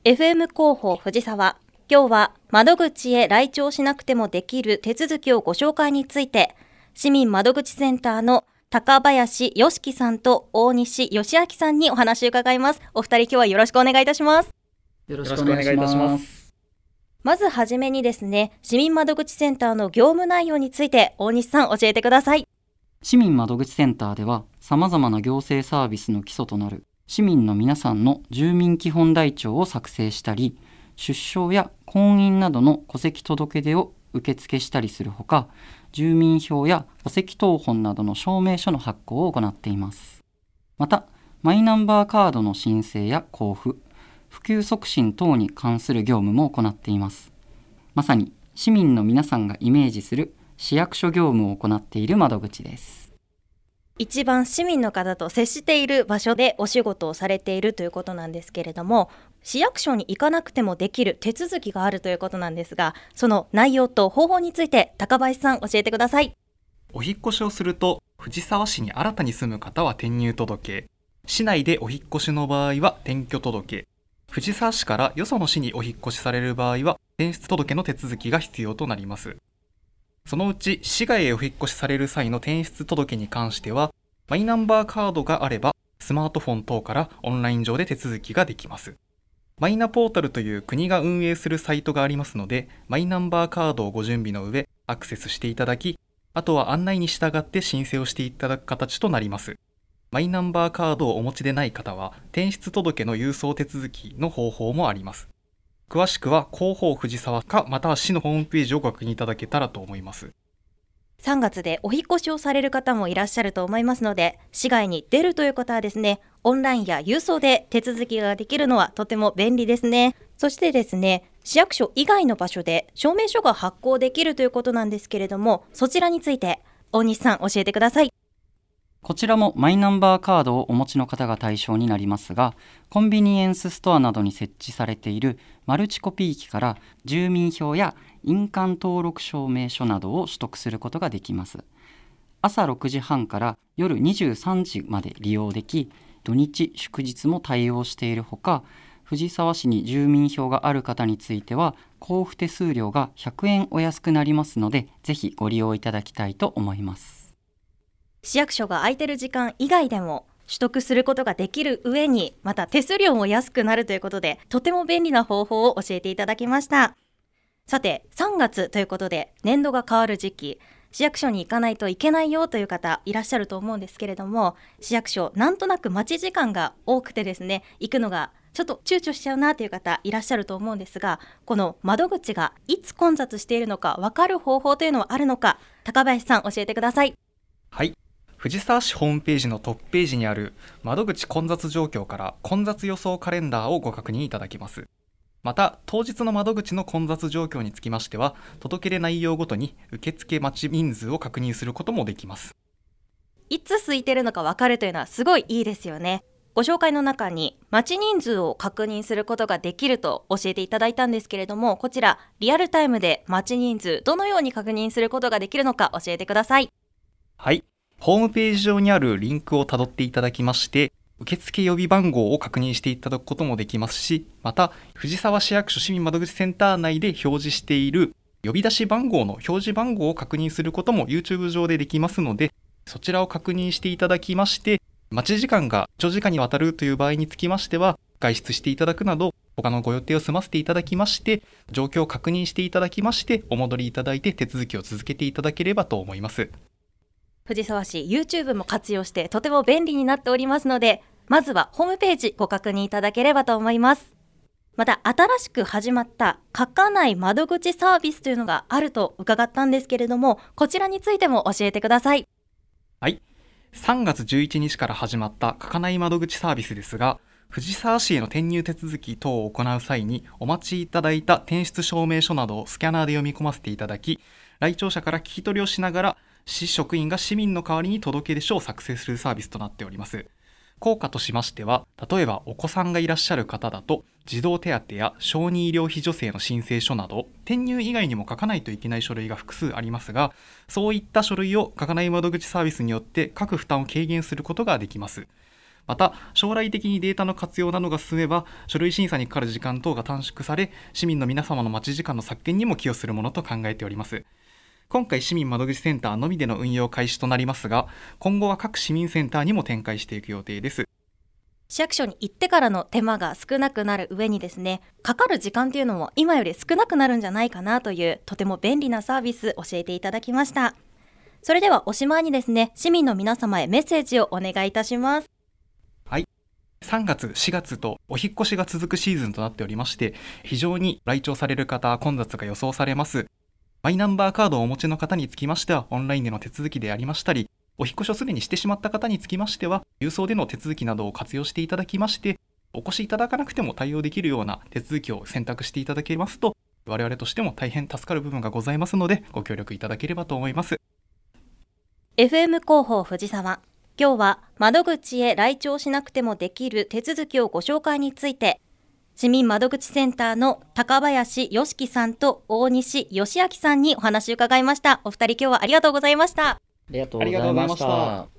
FM 広報藤沢。今日は窓口へ来庁しなくてもできる手続きをご紹介について、市民窓口センターの高林良樹さんと大西義明さんにお話を伺います。お二人今日はよろしくお願いいたします。 よろしくお願いいたします。 まずはじめにですね、市民窓口センターの業務内容について大西さん教えてください。 市民窓口センターでは様々な行政サービスの基礎となる市民の皆さんの住民基本台帳を作成したり、出生や婚姻などの戸籍届出を受付したりするほか、住民票や戸籍謄本などの証明書の発行を行っています。また、マイナンバーカードの申請や交付、普及促進等に関する業務も行っています。まさに市民の皆さんがイメージする市役所業務を行っている窓口です。 一番市民の方と接している場所でお仕事をされているということなんですけれども、市役所に行かなくてもできる手続きがあるということなんですが、その内容と方法について高林さん教えてください。 お引っ越しをすると、藤沢市に新たに住む方は転入届、市内でお引っ越しの場合は転居届、藤沢市からよその市にお引っ越しされる場合は転出届の手続きが必要となります。そのうち市外へお引っ越しされる際の転出届に関しては、マイナンバーカードがあればスマートフォン等からオンライン上で手続きができます。マイナポータルという国が運営するサイトがありますので、マイナンバーカードをご準備の上アクセスしていただき、あとは案内に従って申請をしていただく形となります。マイナンバーカードをお持ちでない方は転出届の郵送手続きの方法もあります。詳しくは広報藤沢かまたは市のホームページをご確認いただけたらと思います。 3月でお引っ越しをされる方もいらっしゃると思いますので、市外に出るという方はですね、オンラインや郵送で手続きができるのはとても便利ですね。そしてですね、市役所以外の場所で証明書が発行できるということなんですけれども、そちらについて大西さん教えてください。 こちらもマイナンバーカードをお持ちの方が対象になりますが、コンビニエンスストアなどに設置されているマルチコピー機から住民票や印鑑登録証明書などを取得することができます。朝6時半から夜23時まで利用でき、土日祝日も対応しているほか、藤沢市に住民票がある方については交付手数料が100円お安くなりますので、ぜひご利用いただきたいと思います。 市役所が空いてる時間以外でも取得することができる上に、また手数料も安くなるということで、とても便利な方法を教えていただきました。さて、3月ということで年度が変わる時期、市役所に行かないといけないよという方いらっしゃると思うんですけれども、市役所なんとなく待ち時間が多くてですね、行くのがちょっと躊躇しちゃうなという方いらっしゃると思うんですが、この窓口がいつ混雑しているのか分かる方法というのはあるのか、高林さん教えてください。 はい、藤沢市ホームページのトップページにある窓口混雑状況から混雑予想カレンダーをご確認いただけます。また当日の窓口の混雑状況につきましては、届け出内容ごとに受付待ち人数を確認することもできます。 いつ空いてるのか分かるというのはすごいいいですよね。ご紹介の中に待ち人数を確認することができると教えていただいたんですけれども、こちらリアルタイムで待ち人数どのように確認することができるのか教えてください。 はい、ホームページ上にあるリンクをたどっていただきまして、受付予備番号を確認していただくこともできますし、また藤沢市役所市民窓口センター内で表示している呼び出し番号の表示番号を確認することも YouTube 上でできますので、そちらを確認していただきまして、待ち時間が長時間にわたるという場合につきましては、外出していただくなど他のご予定を済ませていただきまして、状況を確認していただきましてお戻りいただいて手続きを続けていただければと思います。 藤沢市 YouTube も活用してとても便利になっておりますので、まずはホームページご確認いただければと思います。また新しく始まった書かない窓口サービスというのがあると伺ったんですけれども、こちらについても教えてください。 はい、3月11日から始まった書かない窓口サービスですが、藤沢市への転入手続き等を行う際にお待ちいただいた転出証明書などをスキャナーで読み込ませていただき、来庁者から聞き取りをしながら市職員が市民の代わりに届け出書を作成するサービスとなっております。効果としましては、例えばお子さんがいらっしゃる方だと児童手当や小児医療費助成の申請書など転入以外にも書かないといけない書類が複数ありますが、そういった書類を書かない窓口サービスによって各負担を軽減することができます。 また将来的にデータの活用などが進めば書類審査にかかる時間等が短縮され、市民の皆様の待ち時間の削減にも寄与するものと考えております。今回市民窓口センターのみでの運用開始となりますが、今後は各市民センターにも展開していく予定です。 市役所に行ってからの手間が少なくなる上にですね、かかる時間っていうのも今より少なくなるんじゃないかなという、とても便利なサービス教えていただきました。それではおしまいにですね、市民の皆様へメッセージをお願いいたします。 はい、3月4月とお引越しが続くシーズンとなっておりまして、非常に来庁される方混雑が予想されます。マイナンバーカードをお持ちの方につきましてはオンラインでの手続きでありましたり、お引越しをすでにしてしまった方につきましては郵送での手続きなどを活用していただきまして、お越しいただかなくても対応できるような手続きを選択していただけますと、我々としても大変助かる部分がございますので、ご協力いただければと思います。 FM 広報藤沢、今日は窓口へ来庁しなくてもできる手続きをご紹介について、市民窓口センターの高林良樹さんと大西義明さんにお話を伺いました。お二人今日はありがとうございました。 ありがとうございました。